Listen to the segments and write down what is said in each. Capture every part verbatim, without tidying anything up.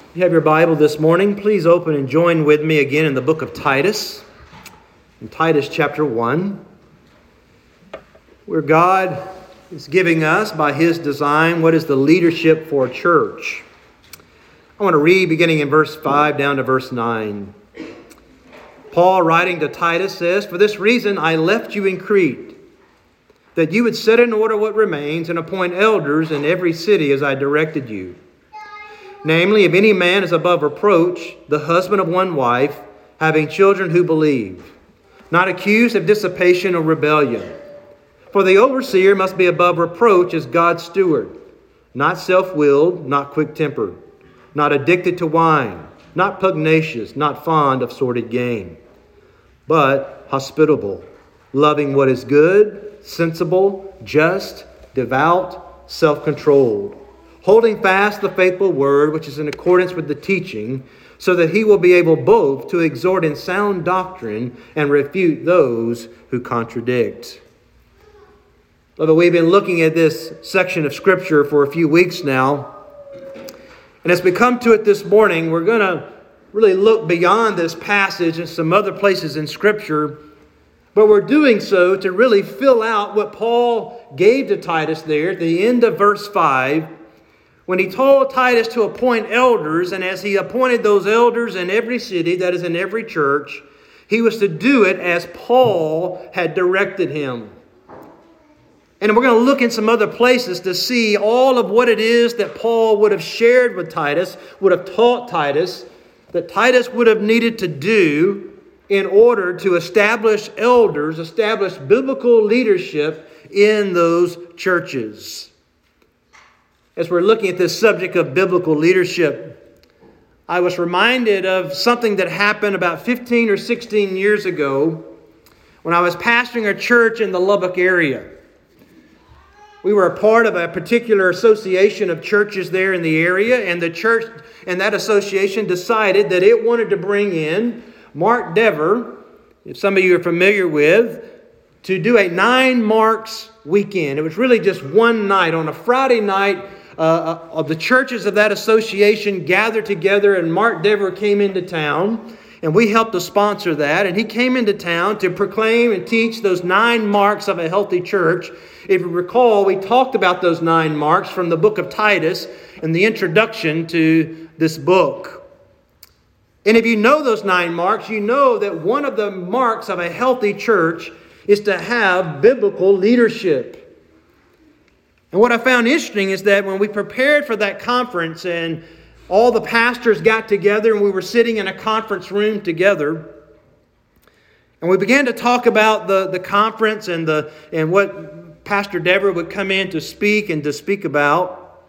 If you have your Bible this morning, please open and join with me again in the book of Titus, in Titus chapter one, where God is giving us, by His design, what is the leadership for a church. I want to read beginning in verse five down to verse nine. Paul, writing to Titus, says, "For this reason I left you in Crete, that you would set in order what remains and appoint elders in every city as I directed you. Namely, if any man is above reproach, the husband of one wife, having children who believe, not accused of dissipation or rebellion. For the overseer must be above reproach as God's steward, not self-willed, not quick-tempered, not addicted to wine, not pugnacious, not fond of sordid gain, but hospitable, loving what is good, sensible, just, devout, self-controlled, holding fast the faithful word which is in accordance with the teaching, so that he will be able both to exhort in sound doctrine and refute those who contradict." Beloved, we've been looking at this section of Scripture for a few weeks now. And as we come to it this morning, we're going to really look beyond this passage and some other places in Scripture. But we're doing so to really fill out what Paul gave to Titus there at the end of verse five, when he told Titus to appoint elders, and as he appointed those elders in every city, that is in every church, he was to do it as Paul had directed him. And we're going to look in some other places to see all of what it is that Paul would have shared with Titus, would have taught Titus, that Titus would have needed to do in order to establish elders, establish biblical leadership in those churches. As we're looking at this subject of biblical leadership, I was reminded of something that happened about fifteen or sixteen years ago when I was pastoring a church in the Lubbock area. We were a part of a particular association of churches there in the area, and the church and that association decided that it wanted to bring in Mark Dever, if some of you are familiar with, to do a nine marks weekend. It was really just one night. On a Friday night, uh, of the churches of that association gathered together, and Mark Dever came into town, and we helped to sponsor that. And he came into town to proclaim and teach those nine marks of a healthy church. If you recall, we talked about those nine marks from the book of Titus in the introduction to this book. And if you know those nine marks, you know that one of the marks of a healthy church is to have biblical leadership. And what I found interesting is that when we prepared for that conference and all the pastors got together and we were sitting in a conference room together, and we began to talk about the, the conference and the and what Pastor Dever would come in to speak and to speak about,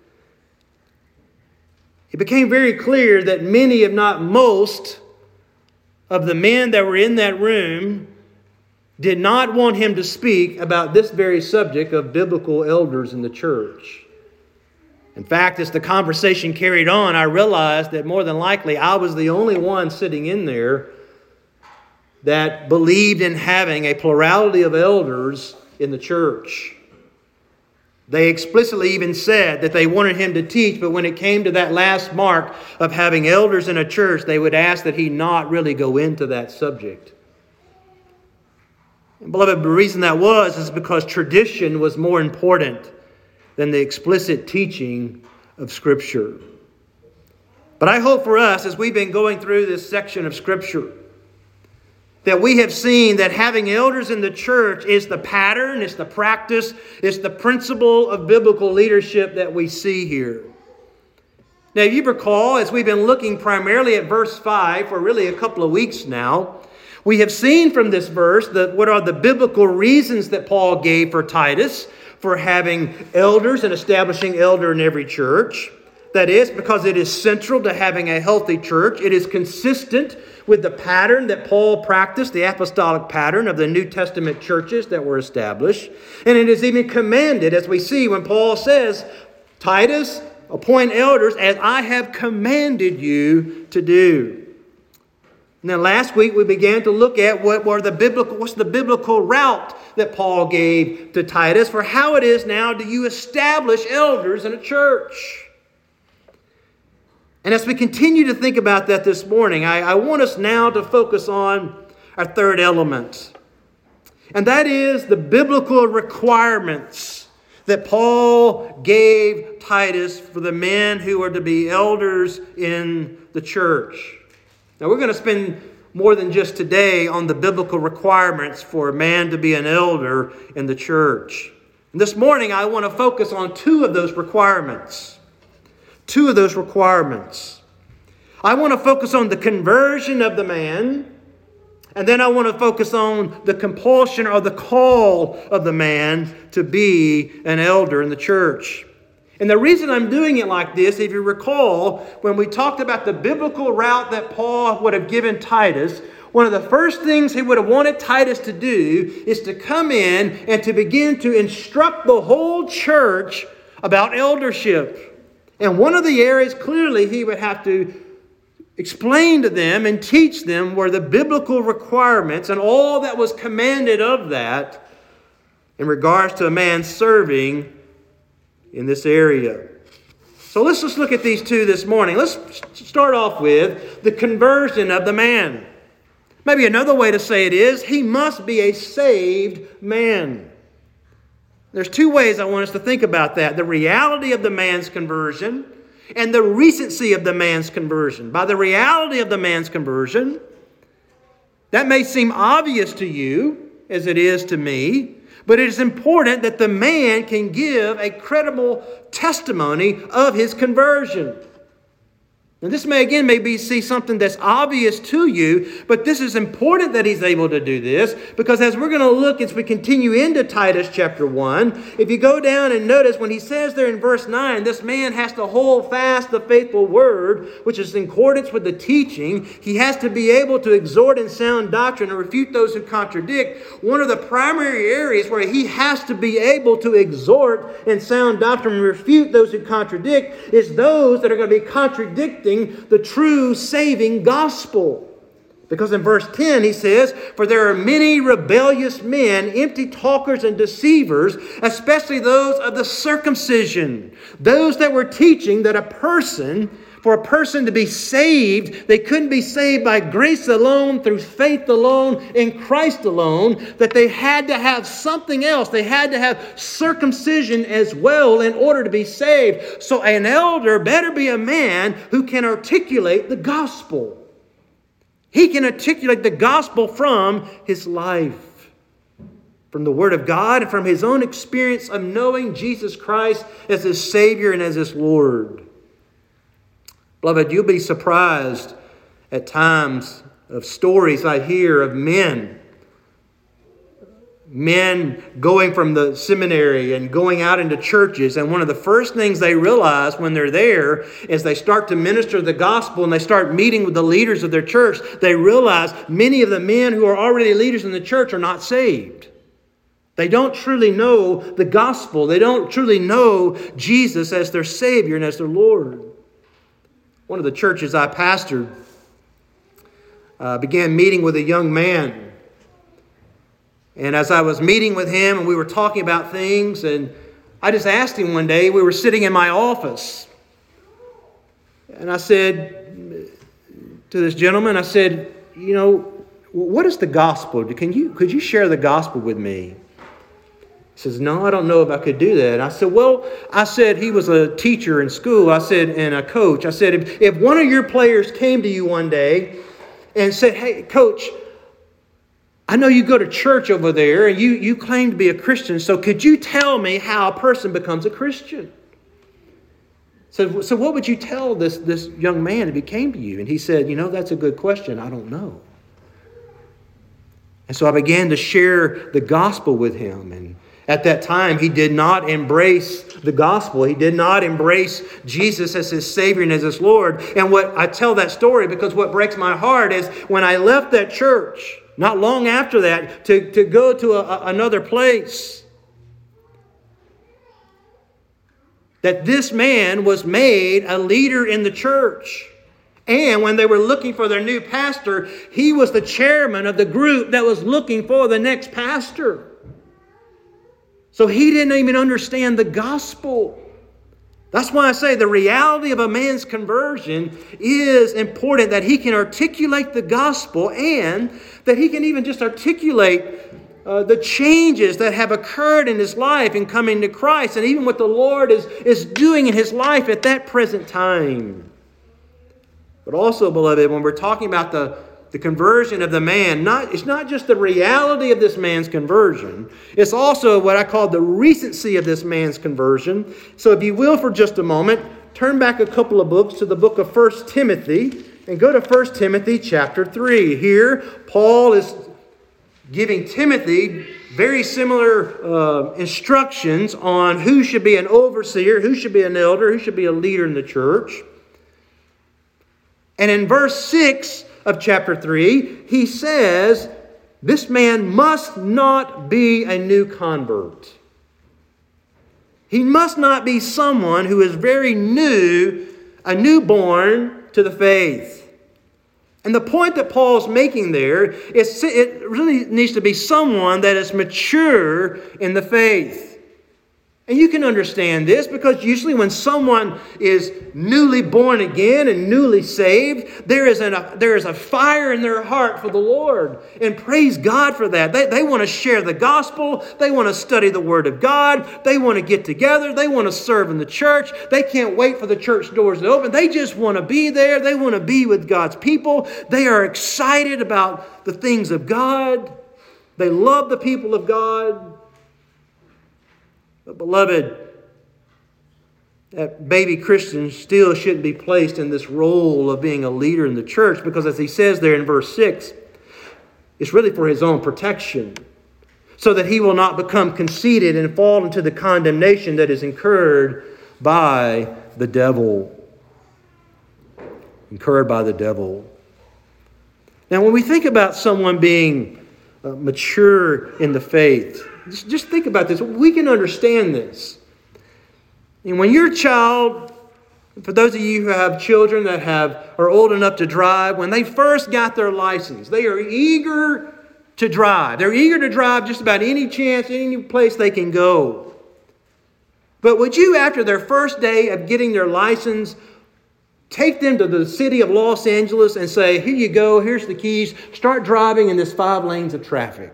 it became very clear that many, if not most, of the men that were in that room did not want him to speak about this very subject of biblical elders in the church. In fact, as the conversation carried on, I realized that more than likely I was the only one sitting in there that believed in having a plurality of elders in the church. They explicitly even said that they wanted him to teach, but when it came to that last mark of having elders in a church, they would ask that he not really go into that subject. And beloved, the reason that was is because tradition was more important than the explicit teaching of Scripture. But I hope for us, as we've been going through this section of Scripture, that we have seen that having elders in the church is the pattern, it's the practice, it's the principle of biblical leadership that we see here. Now, if you recall, as we've been looking primarily at verse five for really a couple of weeks now, we have seen from this verse that what are the biblical reasons that Paul gave for Titus for having elders and establishing elder in every church. That is because it is central to having a healthy church. It is consistent with the pattern that Paul practiced, the apostolic pattern of the New Testament churches that were established. And it is even commanded, as we see when Paul says, Titus, appoint elders as I have commanded you to do. And then last week we began to look at what were the biblical, what's the biblical route that Paul gave to Titus for how it is now do you establish elders in a church. And as we continue to think about that this morning, I, I want us now to focus on our third element. And that is the biblical requirements that Paul gave Titus for the men who are to be elders in the church. Now we're going to spend more than just today on the biblical requirements for a man to be an elder in the church. And this morning I want to focus on two of those requirements. Two of those requirements. I want to focus on the conversion of the man, and then I want to focus on the compulsion or the call of the man to be an elder in the church. And the reason I'm doing it like this, if you recall, when we talked about the biblical route that Paul would have given Titus, one of the first things he would have wanted Titus to do is to come in and to begin to instruct the whole church about eldership. And one of the areas clearly he would have to explain to them and teach them were the biblical requirements and all that was commanded of that in regards to a man serving in this area. So let's just look at these two this morning. Let's start off with the conversion of the man. Maybe another way to say it is, he must be a saved man. There's two ways I want us to think about that. The reality of the man's conversion and the recency of the man's conversion. By the reality of the man's conversion, that may seem obvious to you, as it is to me, but it is important that the man can give a credible testimony of his conversion. And this may again maybe see something that's obvious to you, but this is important that he's able to do this, because as we're going to look as we continue into Titus chapter one, if you go down and notice when he says there in verse nine, this man has to hold fast the faithful word, which is in accordance with the teaching. He has to be able to exhort in sound doctrine and refute those who contradict. One of the primary areas where he has to be able to exhort in sound doctrine and refute those who contradict is those that are going to be contradicting the true saving gospel. Because in verse ten he says, "For there are many rebellious men, empty talkers and deceivers, especially those of the circumcision." Those that were teaching that a person, for a person to be saved, they couldn't be saved by grace alone, through faith alone, in Christ alone, that they had to have something else. They had to have circumcision as well in order to be saved. So an elder better be a man who can articulate the gospel. He can articulate the gospel from his life, from the Word of God, and from his own experience of knowing Jesus Christ as his Savior and as his Lord. Beloved, you'll be surprised at times of stories I hear of men. Men going from the seminary and going out into churches. And one of the first things they realize when they're there is they start to minister the gospel and they start meeting with the leaders of their church. They realize many of the men who are already leaders in the church are not saved. They don't truly know the gospel. They don't truly know Jesus as their Savior and as their Lord. One of the churches I pastored uh, began meeting with a young man. And as I was meeting with him and we were talking about things, and I just asked him one day, we were sitting in my office. And I said to this gentleman, I said, you know, what is the gospel? Can you, could you share the gospel with me? He says, no, I don't know if I could do that. I said, well, I said he was a teacher in school. I said, and a coach. I said, if, if one of your players came to you one day and said, hey, coach, I know you go to church over there and you, you claim to be a Christian. So could you tell me how a person becomes a Christian? So, so what would you tell this, this young man if he came to you? And he said, you know, that's a good question. I don't know. And so I began to share the gospel with him. And at that time, he did not embrace the gospel. He did not embrace Jesus as his Savior and as his Lord. And what I tell that story because what breaks my heart is when I left that church, not long after that, to, to go to a, another place, that this man was made a leader in the church. And when they were looking for their new pastor, he was the chairman of the group that was looking for the next pastor. So he didn't even understand the gospel. That's why I say the reality of a man's conversion is important, that he can articulate the gospel and that he can even just articulate uh, the changes that have occurred in his life in coming to Christ, and even what the Lord is, is doing in his life at that present time. But also, beloved, when we're talking about the The conversion of the man, not, it's not just the reality of this man's conversion. It's also what I call the recency of this man's conversion. So if you will, for just a moment, turn back a couple of books to the book of First Timothy and go to First Timothy chapter three. Here, Paul is giving Timothy very similar uh, instructions on who should be an overseer, who should be an elder, who should be a leader in the church. And in verse six of chapter three, he says, this man must not be a new convert. He must not be someone who is very new, a newborn to the faith. And the point that Paul's making there is it really needs to be someone that is mature in the faith. And you can understand this because usually when someone is newly born again and newly saved, there is, an, a, there is a fire in their heart for the Lord. And praise God for that. They, they want to share the gospel. They want to study the Word of God. They want to get together. They want to serve in the church. They can't wait for the church doors to open. They just want to be there. They want to be with God's people. They are excited about the things of God. They love the people of God. But beloved, that baby Christian still shouldn't be placed in this role of being a leader in the church because, as he says there in verse six, it's really for his own protection so that he will not become conceited and fall into the condemnation that is incurred by the devil. Incurred by the devil. Now, when we think about someone being uh, mature in the faith, Just, just think about this. We can understand this. And when your child, for those of you who have children that have are old enough to drive, when they first got their license, they are eager to drive. They're eager to drive just about any chance, any place they can go. But would you, after their first day of getting their license, take them to the city of Los Angeles and say, here you go, here's the keys, start driving in this five lanes of traffic?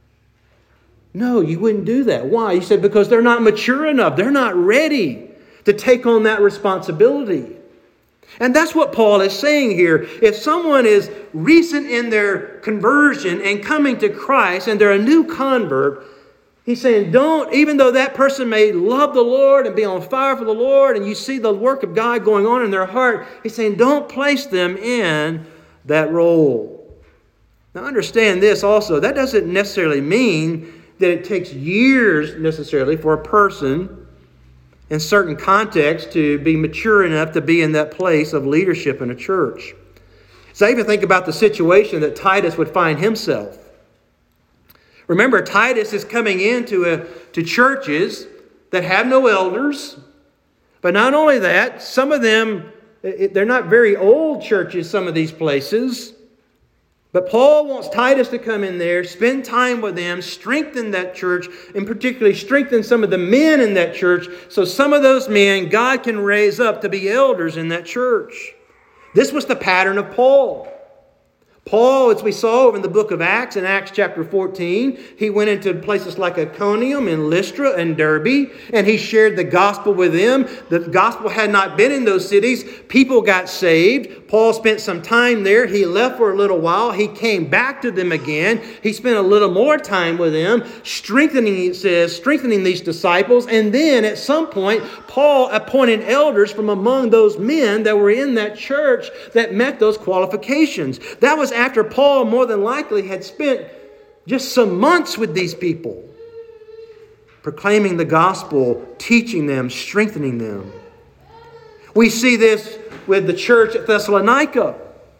No, you wouldn't do that. Why? You said because they're not mature enough. They're not ready to take on that responsibility. And that's what Paul is saying here. If someone is recent in their conversion and coming to Christ and they're a new convert, he's saying don't, even though that person may love the Lord and be on fire for the Lord and you see the work of God going on in their heart, he's saying don't place them in that role. Now understand this also. That doesn't necessarily mean that it takes years necessarily for a person in certain contexts to be mature enough to be in that place of leadership in a church. So I even think about the situation that Titus would find himself. Remember, Titus is coming into a, to churches that have no elders. But not only that, some of them, they're not very old churches, some of these places. But Paul wants Titus to come in there, spend time with them, strengthen that church, and particularly strengthen some of the men in that church, so some of those men God can raise up to be elders in that church. This was the pattern of Paul. Paul, as we saw over in the book of Acts, in Acts chapter fourteen, he went into places like Iconium and Lystra and Derbe, and he shared the gospel with them. The gospel had not been in those cities. People got saved. Paul spent some time there. He left for a little while. He came back to them again. He spent a little more time with them, strengthening, it says, strengthening these disciples. And then at some point, Paul appointed elders from among those men that were in that church that met those qualifications. That was after Paul more than likely had spent just some months with these people, proclaiming the gospel, teaching them, strengthening them. We see this with the church at Thessalonica.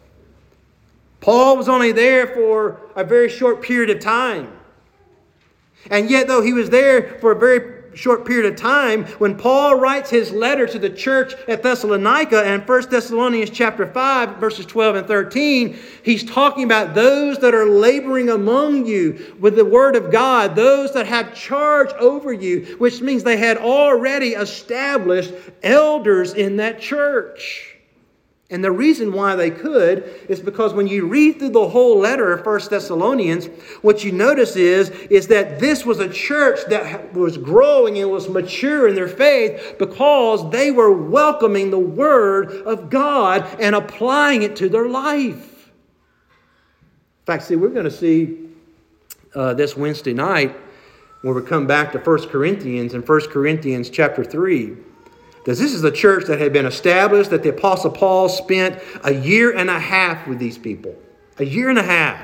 Paul was only there for a very short period of time. And yet, though he was there for a very short period of time, when Paul writes his letter to the church at Thessalonica and First Thessalonians chapter five, verses twelve and thirteen, he's talking about those that are laboring among you with the word of God, those that have charge over you, which means they had already established elders in that church. And the reason why they could is because when you read through the whole letter of First Thessalonians, what you notice is, is that this was a church that was growing and was mature in their faith because they were welcoming the Word of God and applying it to their life. In fact, see, we're going to see uh, this Wednesday night when we come back to First Corinthians in First Corinthians chapter three. Because this is a church that had been established, that the Apostle Paul spent a year and a half with these people. A year and a half.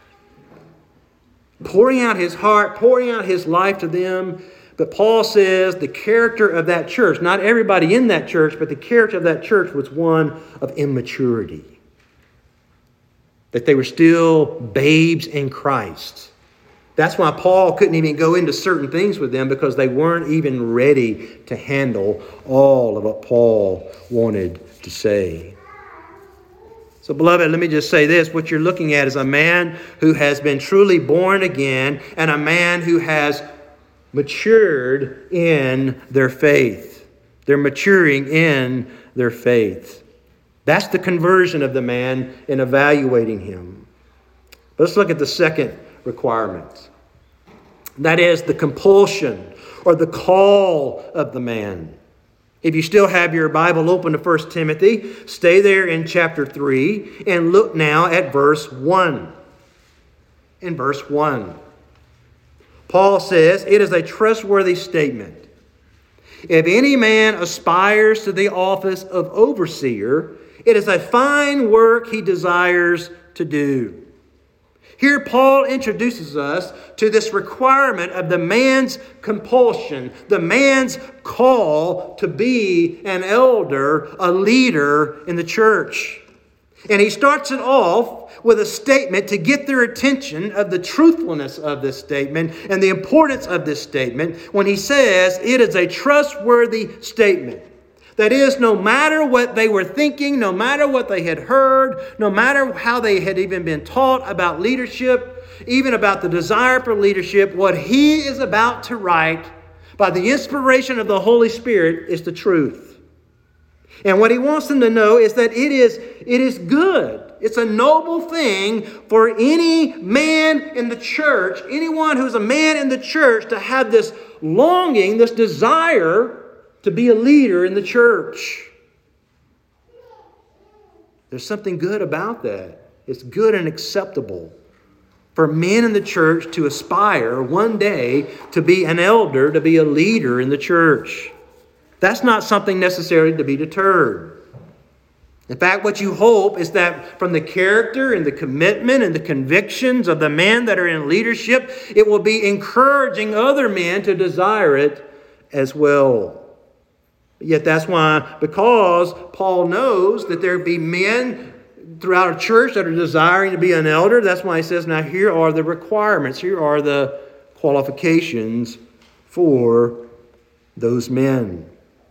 Pouring out his heart, pouring out his life to them. But Paul says the character of that church, not everybody in that church, but the character of that church was one of immaturity. That they were still babes in Christ. That's why Paul couldn't even go into certain things with them, because they weren't even ready to handle all of what Paul wanted to say. So, beloved, let me just say this. What you're looking at is a man who has been truly born again and a man who has matured in their faith. They're maturing in their faith. That's the conversion of the man in evaluating him. Let's look at the second requirement. That is the compulsion or the call of the man. If you still have your Bible open to First Timothy, stay there in chapter three and look now at verse one. In verse one, Paul says, "It is a trustworthy statement. If any man aspires to the office of overseer, it is a fine work he desires to do." Here Paul introduces us to this requirement of the man's compulsion, the man's call to be an elder, a leader in the church. And he starts it off with a statement to get their attention of the truthfulness of this statement and the importance of this statement when he says it is a trustworthy statement. That is, no matter what they were thinking, no matter what they had heard, no matter how they had even been taught about leadership, even about the desire for leadership, what he is about to write by the inspiration of the Holy Spirit is the truth. And what he wants them to know is that it is, it is good. It's a noble thing for any man in the church, anyone who's a man in the church, to have this longing, this desire to be a leader in the church. There's something good about that. It's good and acceptable for men in the church to aspire one day to be an elder, to be a leader in the church. That's not something necessarily to be deterred. In fact, what you hope is that from the character and the commitment and the convictions of the men that are in leadership, it will be encouraging other men to desire it as well. Yet that's why, because Paul knows that there be men throughout a church that are desiring to be an elder, that's why he says, now here are the requirements, here are the qualifications for those men.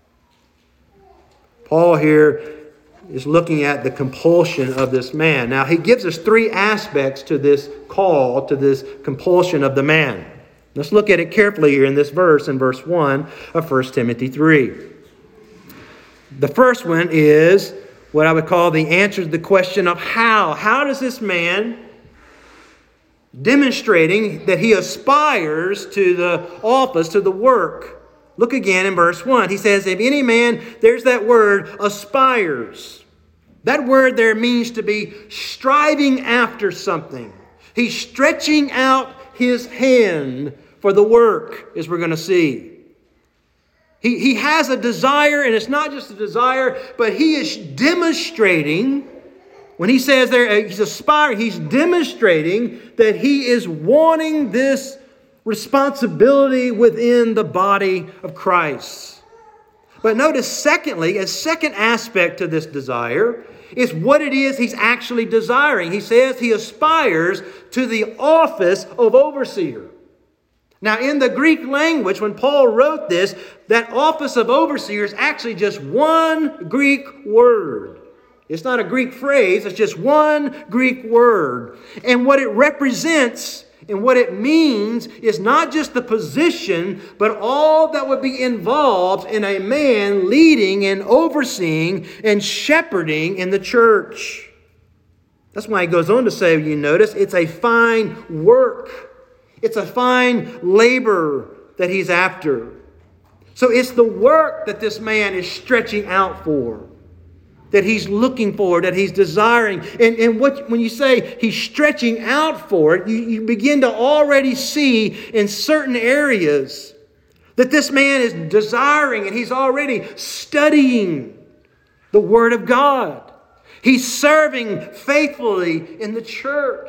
Paul here is looking at the compulsion of this man. Now he gives us three aspects to this call, to this compulsion of the man. Let's look at it carefully here in this verse, in verse one of First Timothy three. The first one is what I would call the answer to the question of how. How does this man, demonstrating that he aspires to the office, to the work? Look again in verse one. He says, if any man, there's that word, aspires. That word there means to be striving after something. He's stretching out his hand for the work, as we're going to see. He, he has a desire, and it's not just a desire, but he is demonstrating, when he says there, he's aspiring, he's demonstrating that he is wanting this responsibility within the body of Christ. But notice, secondly, a second aspect to this desire is what it is he's actually desiring. He says he aspires to the office of overseer. Now, in the Greek language, when Paul wrote this, that office of overseer is actually just one Greek word. It's not a Greek phrase, it's just one Greek word. And what it represents and what it means is not just the position, but all that would be involved in a man leading and overseeing and shepherding in the church. That's why he goes on to say, you notice, it's a fine work. It's a fine labor that he's after. So it's the work that this man is stretching out for, that he's looking for, that he's desiring. And, and what, when you say he's stretching out for it, you, you begin to already see in certain areas that this man is desiring and he's already studying the Word of God. He's serving faithfully in the church.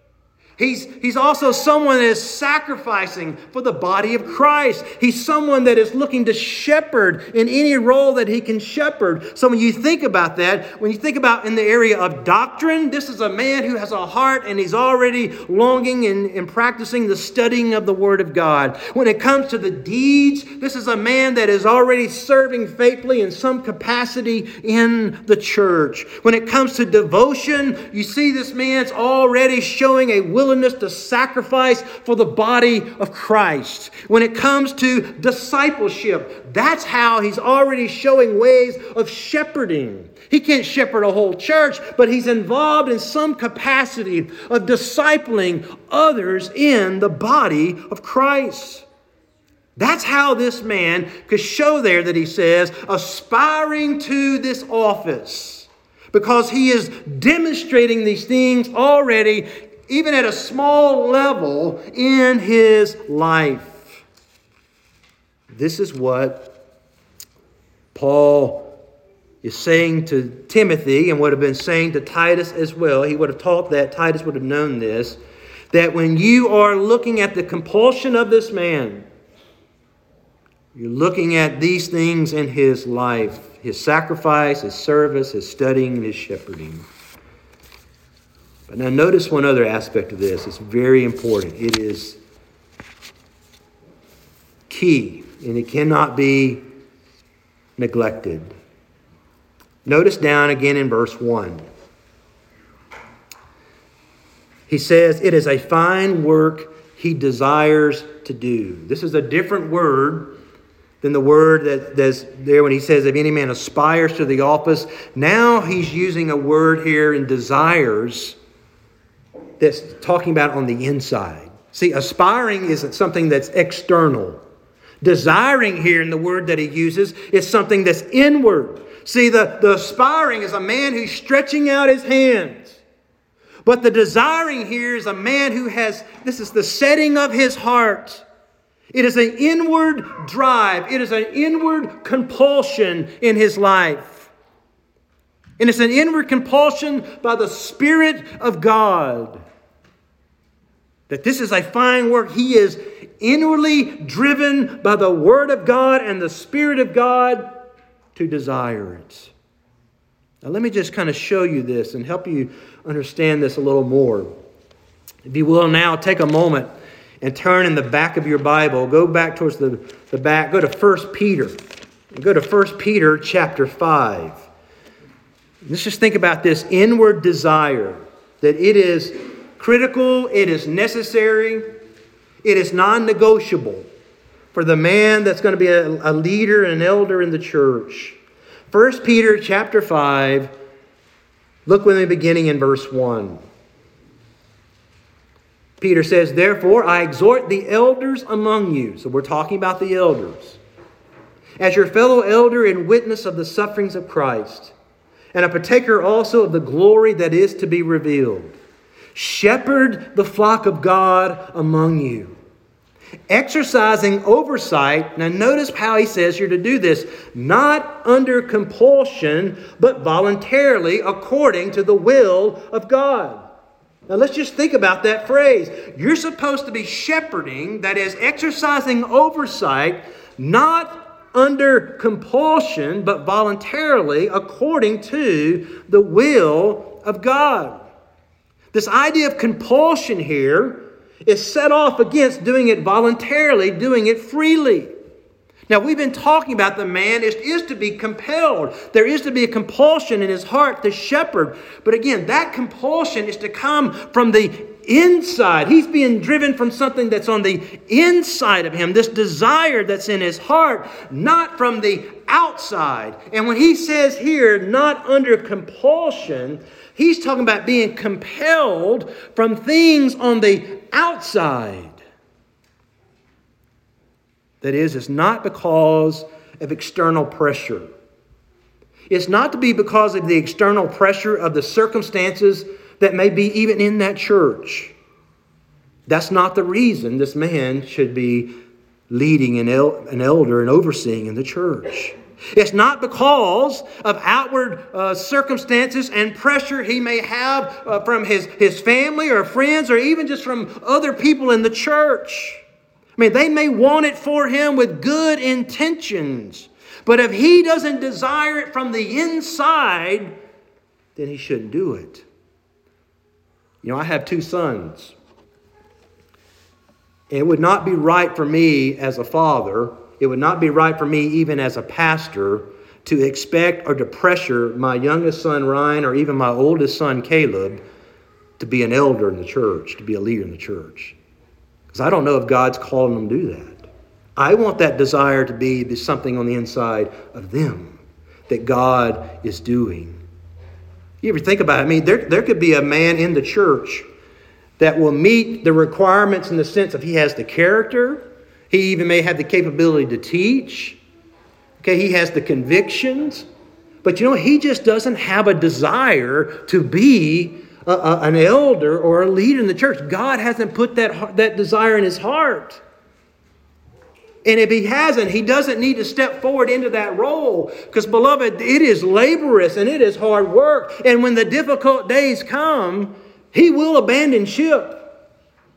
He's, he's also someone that is sacrificing for the body of Christ. He's someone that is looking to shepherd in any role that he can shepherd. So when you think about that, when you think about in the area of doctrine, this is a man who has a heart and he's already longing and, and practicing the studying of the Word of God. When it comes to the deeds, this is a man that is already serving faithfully in some capacity in the church. When it comes to devotion, you see this man's already showing a willingness to sacrifice for the body of Christ. When it comes to discipleship, that's how he's already showing ways of shepherding. He can't shepherd a whole church, but he's involved in some capacity of discipling others in the body of Christ. That's how this man could show there that he says, aspiring to this office, because he is demonstrating these things already, even at a small level in his life. This is what Paul is saying to Timothy and would have been saying to Titus as well. He would have taught that. Titus would have known this. That when you are looking at the compulsion of this man, you're looking at these things in his life. His sacrifice, his service, his studying, and his shepherding. But now notice one other aspect of this. It's very important. It is key, and it cannot be neglected. Notice down again in verse one. He says, it is a fine work he desires to do. This is a different word than the word that, that's there when he says, if any man aspires to the office. Now he's using a word here in desires that's talking about on the inside. See, aspiring isn't something that's external. Desiring here in the word that he uses is something that's inward. See, the, the aspiring is a man who's stretching out his hands. But the desiring here is a man who has, this is the setting of his heart. It is an inward drive. It is an inward compulsion in his life. And it's an inward compulsion by the Spirit of God. That this is a fine work. He is inwardly driven by the Word of God and the Spirit of God to desire it. Now let me just kind of show you this and help you understand this a little more. If you will now take a moment and turn in the back of your Bible. Go back towards the, the back. Go to First Peter. Go to First Peter chapter five. Let's just think about this inward desire. That it is critical, it is necessary, it is non-negotiable for the man that's going to be a, a leader and an elder in the church. First Peter chapter five, look with me beginning in verse one. Peter says, therefore I exhort the elders among you. So we're talking about the elders. As your fellow elder and witness of the sufferings of Christ, and a partaker also of the glory that is to be revealed. Shepherd the flock of God among you, exercising oversight. Now notice how he says you're to do this, not under compulsion, but voluntarily according to the will of God. Now let's just think about that phrase. You're supposed to be shepherding, that is exercising oversight, not under compulsion, but voluntarily according to the will of God. This idea of compulsion here is set off against doing it voluntarily, doing it freely. Now, we've been talking about the man is, is to be compelled. There is to be a compulsion in his heart to shepherd. But again, that compulsion is to come from the inside. He's being driven from something that's on the inside of him, this desire that's in his heart, not from the outside. And when he says here, not under compulsion, he's talking about being compelled from things on the outside. That is, it's not because of external pressure. It's not to be because of the external pressure of the circumstances that may be even in that church. That's not the reason this man should be leading an, el- an elder and overseeing in the church. It's not because of outward uh, circumstances and pressure he may have uh, from his, his family or friends or even just from other people in the church. I mean, they may want it for him with good intentions. But if he doesn't desire it from the inside, then he shouldn't do it. You know, I have two sons. It would not be right for me as a father, it would not be right for me even as a pastor to expect or to pressure my youngest son, Ryan, or even my oldest son, Caleb, to be an elder in the church, to be a leader in the church. Because I don't know if God's calling them to do that. I want that desire to be, be something on the inside of them that God is doing. You ever think about it? I mean, there, there could be a man in the church that will meet the requirements in the sense of he has the character. He even may have the capability to teach. Okay, he has the convictions. But you know, he just doesn't have a desire to be a, a, an elder or a leader in the church. God hasn't put that, that desire in his heart. And if he hasn't, he doesn't need to step forward into that role. Because, beloved, it is laborious and it is hard work. And when the difficult days come, he will abandon ship.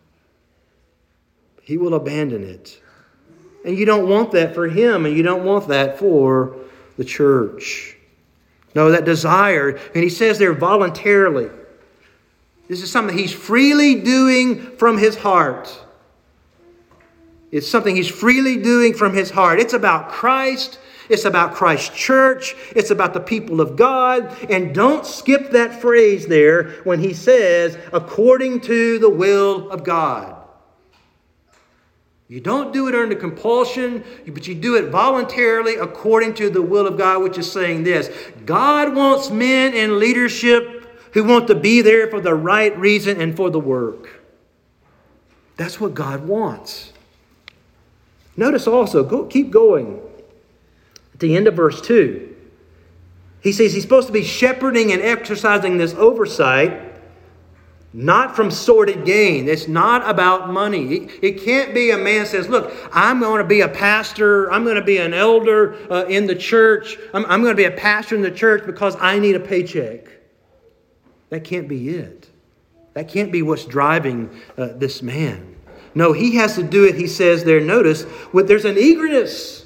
He will abandon it. And you don't want that for him, and you don't want that for the church. No, that desire, and he says there voluntarily. This is something he's freely doing from his heart. It's something he's freely doing from his heart. It's about Christ. It's about Christ's church. It's about the people of God. And don't skip that phrase there when he says, according to the will of God. You don't do it under compulsion, but you do it voluntarily according to the will of God, which is saying this. God wants men in leadership who want to be there for the right reason and for the work. That's what God wants. Notice also, go, keep going. At the end of verse two, he says he's supposed to be shepherding and exercising this oversight, not from sordid gain. It's not about money. It, it can't be a man says, look, I'm going to be a pastor. I'm going to be an elder uh, in the church. I'm, I'm going to be a pastor in the church because I need a paycheck. That can't be it. That can't be what's driving uh, this man. No, he has to do it, he says there, notice, with, there's an eagerness.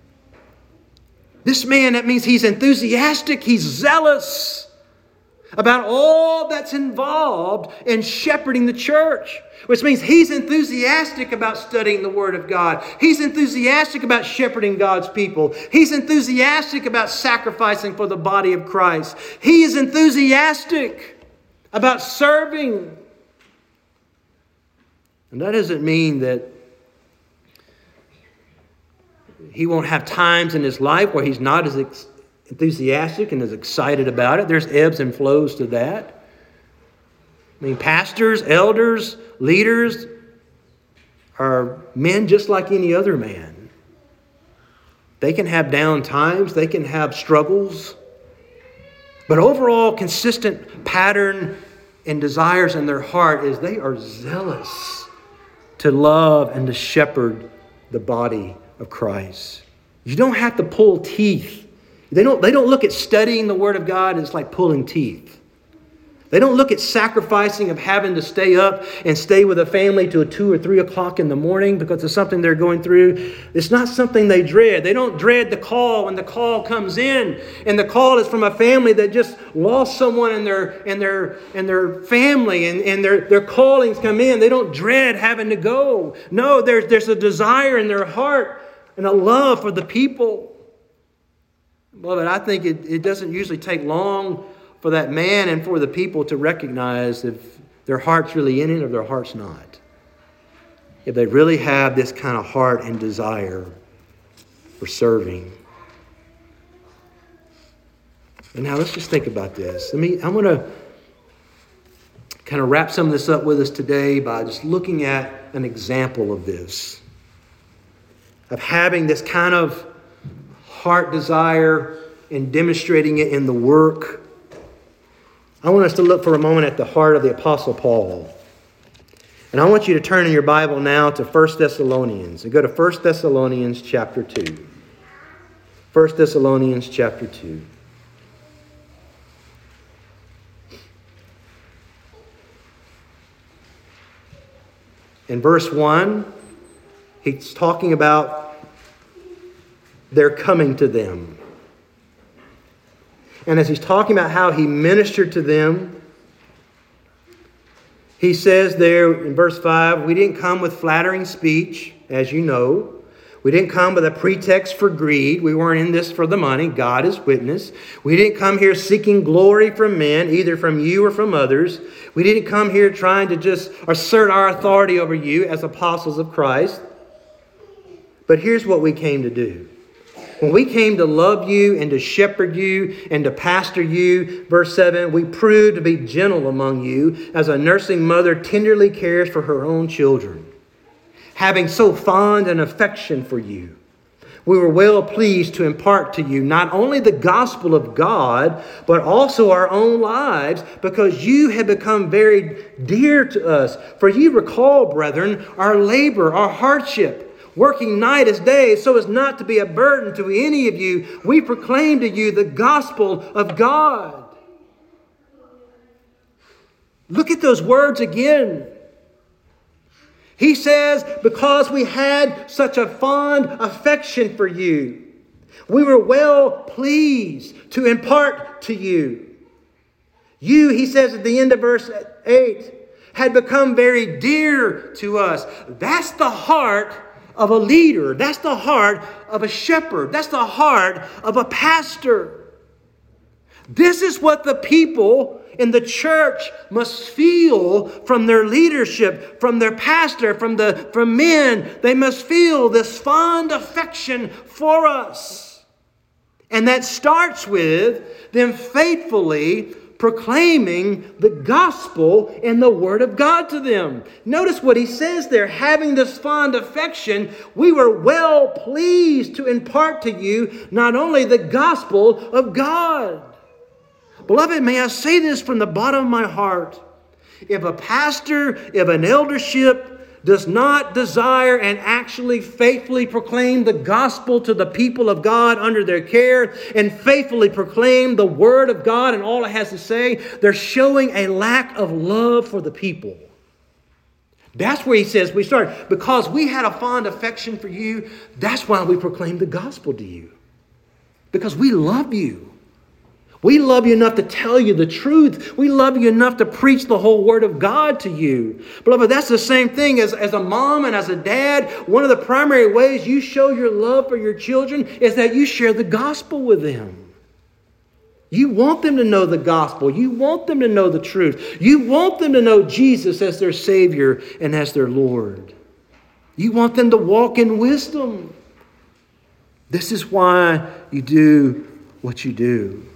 This man, that means he's enthusiastic, he's zealous about all that's involved in shepherding the church. Which means he's enthusiastic about studying the Word of God. He's enthusiastic about shepherding God's people. He's enthusiastic about sacrificing for the body of Christ. He is enthusiastic about serving. And that doesn't mean that he won't have times in his life where he's not as enthusiastic and as excited about it. There's ebbs and flows to that. I mean, pastors, elders, leaders are men just like any other man. They can have down times. They can have struggles. But overall, consistent pattern and desires in their heart is they are zealous to love and to shepherd the body of Christ. You don't have to pull teeth. They don't, they don't look at studying the Word of God as like pulling teeth. They don't look at sacrificing of having to stay up and stay with a family till two or three o'clock in the morning because of something they're going through. It's not something they dread. They don't dread the call when the call comes in. And the call is from a family that just lost someone in their in their in their family, and, and their, their callings come in. They don't dread having to go. No, there's there's a desire in their heart and a love for the people. Beloved, I think it, it doesn't usually take long for that man and for the people to recognize if their heart's really in it or their heart's not. If they really have this kind of heart and desire for serving. And now let's just think about this. Let me, I'm going to kind of wrap some of this up with us today by just looking at an example of this. Of having this kind of heart desire and demonstrating it in the work. I want us to look for a moment at the heart of the Apostle Paul. And I want you to turn in your Bible now to First Thessalonians. And go to First Thessalonians chapter two. First Thessalonians chapter two. In verse one, he's talking about their coming to them. And as he's talking about how he ministered to them, he says there in verse five, we didn't come with flattering speech, as you know. We didn't come with a pretext for greed. We weren't in this for the money. God is witness. We didn't come here seeking glory from men, either from you or from others. We didn't come here trying to just assert our authority over you as apostles of Christ. But here's what we came to do. When we came to love you and to shepherd you and to pastor you, verse seven, we proved to be gentle among you as a nursing mother tenderly cares for her own children. Having so fond an affection for you, we were well pleased to impart to you not only the gospel of God, but also our own lives, because you have become very dear to us. For you recall, brethren, our labor, our hardship, working night as day, so as not to be a burden to any of you. We proclaim to you the gospel of God. Look at those words again. He says, because we had such a fond affection for you, we were well pleased to impart to you. You, he says at the end of verse eight, had become very dear to us. That's the heart of a leader. That's the heart of a shepherd. That's the heart of a pastor. This is what the people in the church must feel from their leadership, from their pastor, from the from men. They must feel this fond affection for us. And that starts with them faithfully proclaiming the gospel and the word of God to them. Notice what he says there. Having this fond affection, we were well pleased to impart to you not only the gospel of God. Beloved, may I say this from the bottom of my heart. If a pastor, if an eldership does not desire and actually faithfully proclaim the gospel to the people of God under their care and faithfully proclaim the word of God and all it has to say, they're showing a lack of love for the people. That's where he says we start. Because we had a fond affection for you, that's why we proclaim the gospel to you. Because we love you. We love you enough to tell you the truth. We love you enough to preach the whole word of God to you. Beloved, that's the same thing as, as a mom and as a dad. One of the primary ways you show your love for your children is that you share the gospel with them. You want them to know the gospel. You want them to know the truth. You want them to know Jesus as their Savior and as their Lord. You want them to walk in wisdom. This is why you do what you do.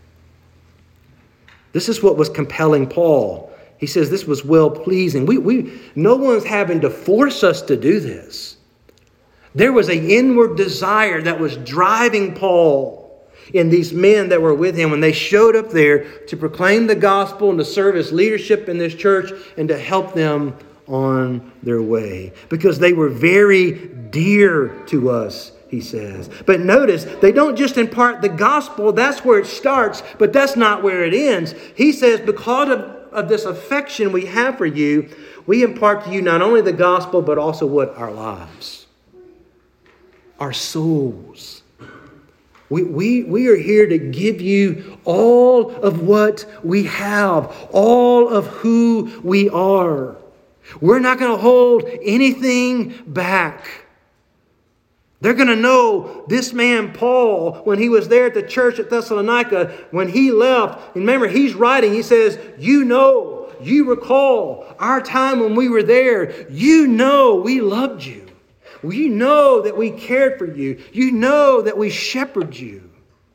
This is what was compelling Paul. He says this was well-pleasing. We, we, no one's having to force us to do this. There was an inward desire that was driving Paul in these men that were with him when they showed up there to proclaim the gospel and to serve as leadership in this church and to help them on their way. Because they were very dear to us, he says. But notice, they don't just impart the gospel. That's where it starts, but that's not where it ends. He says, because of, of this affection we have for you, we impart to you not only the gospel, but also what? Our lives. Our souls. We, we, we are here to give you all of what we have, all of who we are. We're not going to hold anything back. They're going to know this man, Paul, when he was there at the church at Thessalonica, when he left, and remember, he's writing, he says, you know, you recall our time when we were there. You know we loved you. You know that we cared for you. You know that we shepherded you.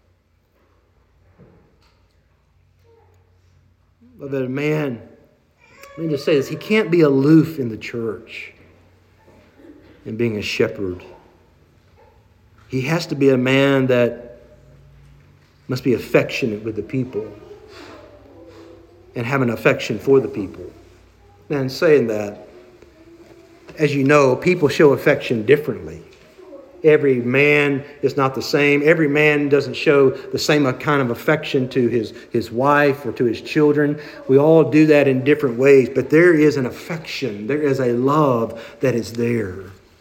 But a man, let me just say this, he can't be aloof in the church in being a shepherd. He has to be a man that must be affectionate with the people and have an affection for the people. Now, in saying that, as you know, people show affection differently. Every man is not the same. Every man doesn't show the same kind of affection to his, his wife or to his children. We all do that in different ways, but there is an affection. There is a love that is there.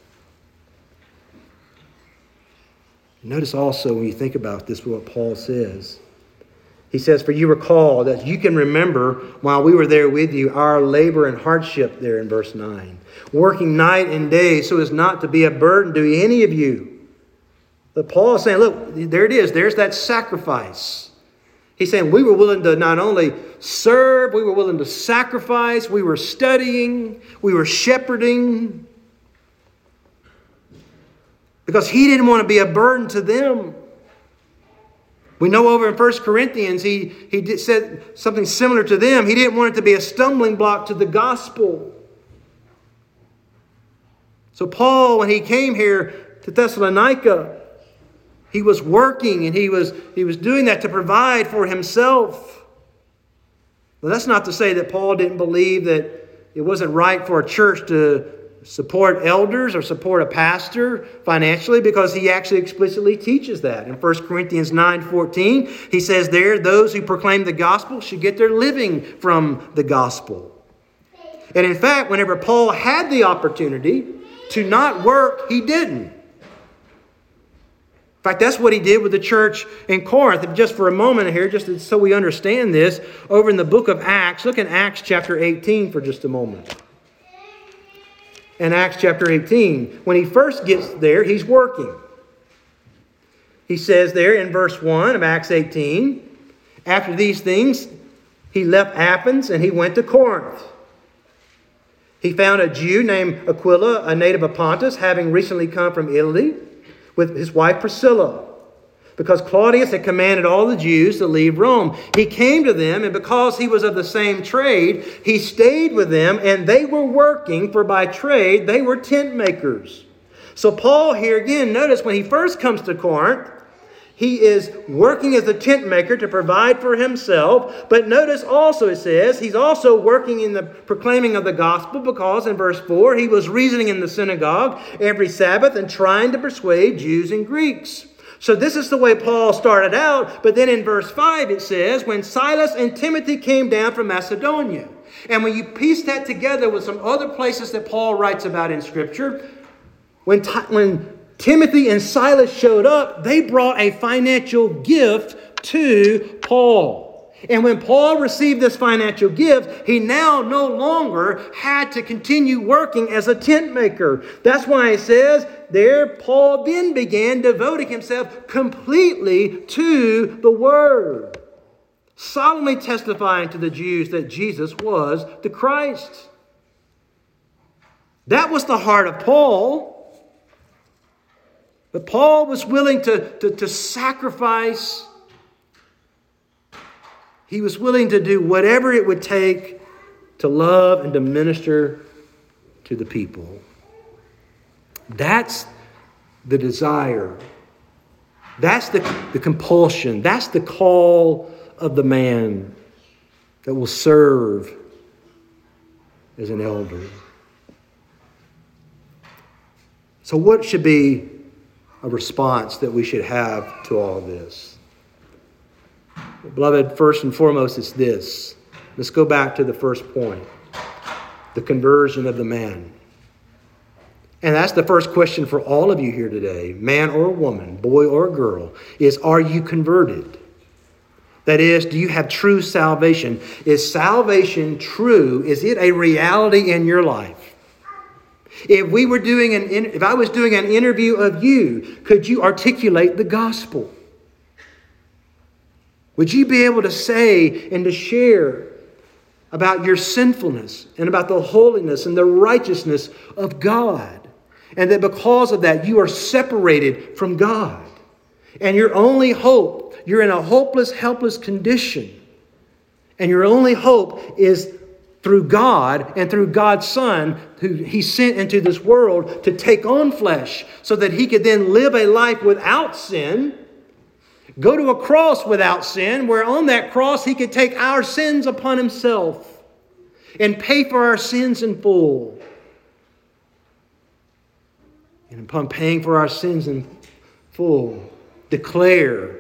Notice also when you think about this, what Paul says. He says, for you recall that you can remember while we were there with you, our labor and hardship there in verse nine. Working night and day so as not to be a burden to any of you. But Paul is saying, look, there it is. There's that sacrifice. He's saying we were willing to not only serve, we were willing to sacrifice, we were studying, we were shepherding. Because he didn't want to be a burden to them. We know over in First Corinthians, he, he did, said something similar to them. He didn't want it to be a stumbling block to the gospel. So Paul, when he came here to Thessalonica, he was working and he was, he was doing that to provide for himself. Well, that's not to say that Paul didn't believe that it wasn't right for a church to support elders or support a pastor financially, because he actually explicitly teaches that. In First Corinthians nine fourteen, he says there, those who proclaim the gospel should get their living from the gospel. And in fact, whenever Paul had the opportunity to not work, he didn't. In fact, that's what he did with the church in Corinth. And just for a moment here, just so we understand this, over in the book of Acts, look in Acts chapter eighteen for just a moment. In Acts chapter eighteen, when he first gets there, he's working. He says there in verse one of Acts eighteen, after these things, he left Athens and he went to Corinth. He found a Jew named Aquila, a native of Pontus, having recently come from Italy, with his wife Priscilla, because Claudius had commanded all the Jews to leave Rome. He came to them, and because he was of the same trade, he stayed with them, and they were working, for by trade they were tent makers. So Paul here again, notice when he first comes to Corinth, he is working as a tent maker to provide for himself. But notice also it says he's also working in the proclaiming of the gospel, because in verse four, he was reasoning in the synagogue every Sabbath and trying to persuade Jews and Greeks. So this is the way Paul started out. But then in verse five it says, when Silas and Timothy came down from Macedonia. And when you piece that together with some other places that Paul writes about in Scripture, when, when Timothy and Silas showed up, they brought a financial gift to Paul. And when Paul received this financial gift, he now no longer had to continue working as a tent maker. That's why it says there, Paul then began devoting himself completely to the Word, solemnly testifying to the Jews that Jesus was the Christ. That was the heart of Paul. But Paul was willing to, to, to sacrifice. He was willing to do whatever it would take to love and to minister to the people. That's the desire. That's the, the compulsion. That's the call of the man that will serve as an elder. So what should be a response that we should have to all of this. Beloved, first and foremost, it's this. Let's go back to the first point, the conversion of the man. And that's the first question for all of you here today, man or woman, boy or girl, is, are you converted? That is, do you have true salvation? Is salvation true? Is it a reality in your life? If we were doing an, if I was doing an interview of you, could you articulate the gospel? Would you be able to say and to share about your sinfulness and about the holiness and the righteousness of God? And that because of that, you are separated from God. And your only hope, you're in a hopeless, helpless condition. And your only hope is through God and through God's Son, who He sent into this world to take on flesh so that He could then live a life without sin, go to a cross without sin, where on that cross He could take our sins upon Himself and pay for our sins in full. And upon paying for our sins in full, declare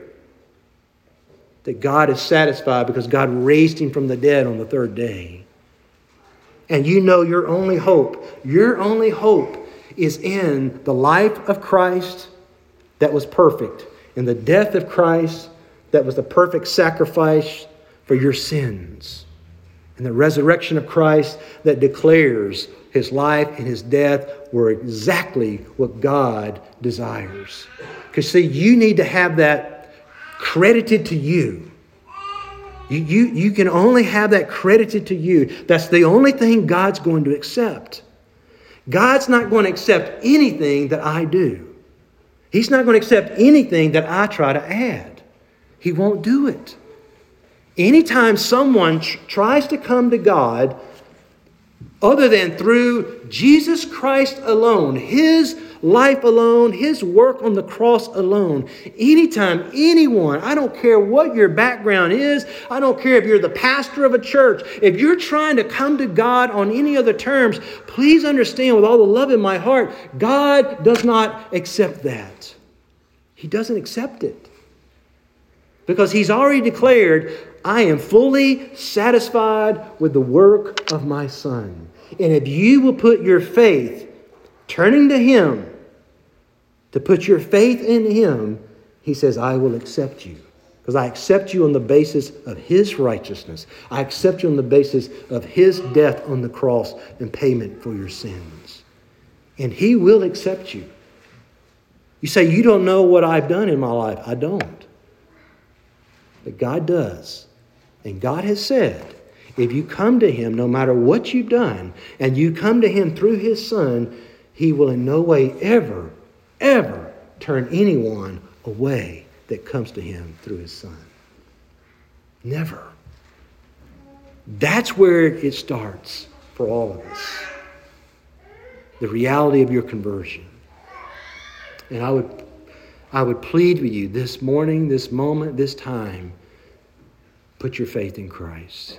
that God is satisfied because God raised Him from the dead on the third day. And you know your only hope, your only hope is in the life of Christ that was perfect, in the death of Christ that was the perfect sacrifice for your sins, and the resurrection of Christ that declares His life and His death were exactly what God desires. Because see, you need to have that credited to you. You, you. you can only have that credited to you. That's the only thing God's going to accept. God's not going to accept anything that I do. He's not going to accept anything that I try to add. He won't do it. Anytime someone tr- tries to come to God other than through Jesus Christ alone, His life alone, His work on the cross alone. Anytime anyone, I don't care what your background is, I don't care if you're the pastor of a church, if you're trying to come to God on any other terms, please understand with all the love in my heart, God does not accept that. He doesn't accept it. Because He's already declared, I am fully satisfied with the work of my Son. And if you will put your faith, turning to Him, to put your faith in Him, He says, I will accept you. Because I accept you on the basis of His righteousness. I accept you on the basis of His death on the cross and payment for your sins. And He will accept you. You say, you don't know what I've done in my life. I don't. But God does. And God has said, if you come to Him, no matter what you've done, and you come to Him through His Son, He will in no way ever, ever turn anyone away that comes to Him through His Son. Never. That's where it starts for all of us. The reality of your conversion. And I would, I would plead with you this morning, this moment, this time, put your faith in Christ.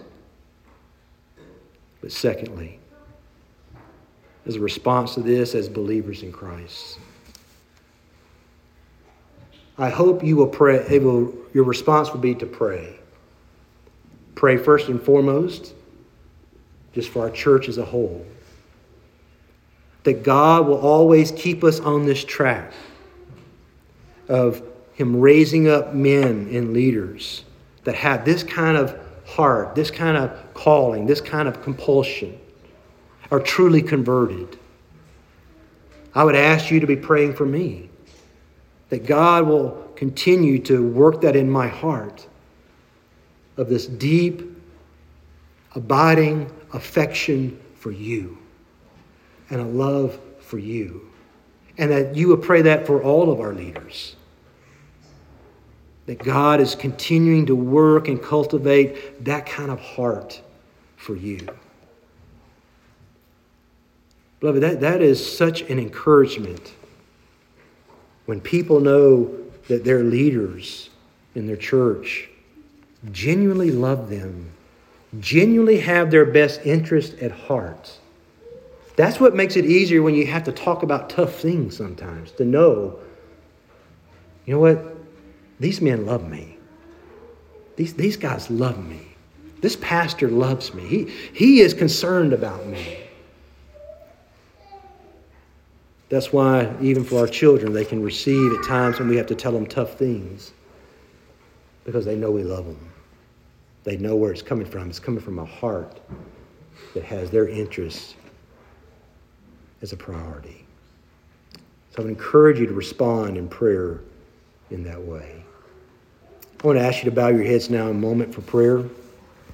But secondly, as a response to this as believers in Christ, I hope you will pray, it will, your response will be to pray. Pray first and foremost, just for our church as a whole, that God will always keep us on this track of Him raising up men and leaders that have this kind of heart, this kind of calling, this kind of compulsion, are truly converted. I would ask you to be praying for me, that God will continue to work that in my heart of this deep, abiding affection for you and a love for you. And that you would pray that for all of our leaders. That God is continuing to work and cultivate that kind of heart for you. Beloved, that, that is such an encouragement when people know that their leaders in their church genuinely love them, genuinely have their best interest at heart. That's what makes it easier when you have to talk about tough things sometimes, to know You know what? These men love me. These, these guys love me. This pastor loves me. He, he is concerned about me. That's why even for our children, they can receive at times when we have to tell them tough things, because they know we love them. They know where it's coming from. It's coming from a heart that has their interests as a priority. So I would encourage you to respond in prayer in that way. I want to ask you to bow your heads now a moment for prayer.